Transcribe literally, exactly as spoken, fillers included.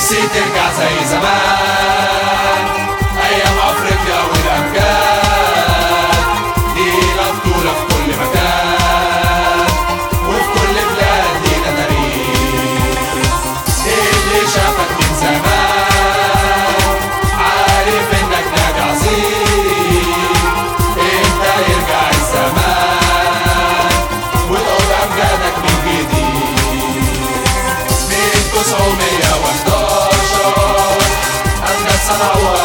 نفسي ترجع زي زمان، أيام أفريقيا والأمجاد، لينا بطولة في كل مكان وفي كل بلاد لينا تاريخ. اللي شافك من زمان عارف إنك نادي عظيم، إمتى يرجع الزمان وتعود أمجادك من جديد. من تسعمية وحداشر أمجاد صنعوها